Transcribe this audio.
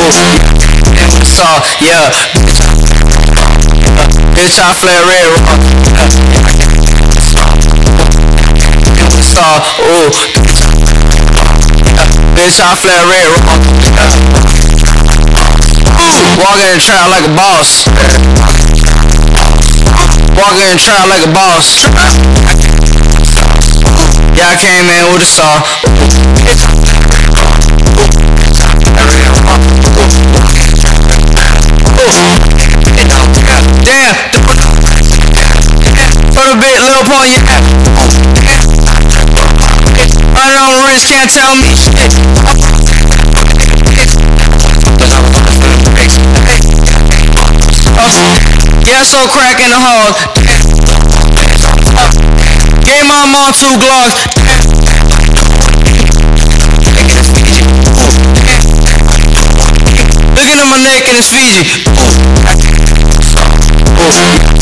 Saw, yeah. Bitch, I flare red raw. Saw, ooh. Bitch, I flare red raw. Walk in the trap like a boss. Walk in the trap like a boss. Yeah, I came in with a saw. Damn, put a bit little upon your app. Right on the wrist, can't tell me shit. Yeah, so crack in the hall. Gave my mom 2 Glocks. Looking at my neck and it's Fiji.